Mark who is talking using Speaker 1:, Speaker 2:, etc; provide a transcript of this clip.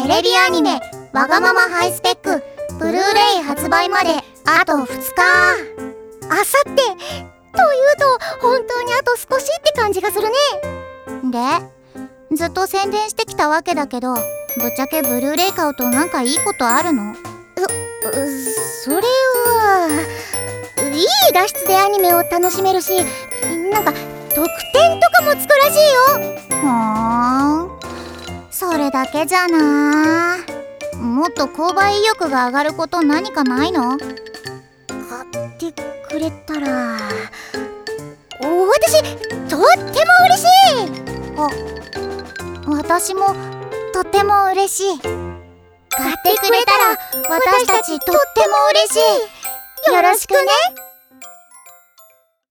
Speaker 1: テレビアニメわがままハイスペックブルーレイ発売まであと2日。あさってというと本当にあと少しって感じがするね。で、ずっと宣伝してきたわけだけど、ぶっちゃけブルーレイ買うとなんかいいことあるの？それはいい画質でアニメを楽しめるし、なんか特典とかもつくらしいよ。それだけじゃな。もっと購買意欲が上がること何かないの？買ってくれたら私とっても嬉しい。私もとっても嬉しい。買ってくれたら私たちとっても嬉しい。よろしくね。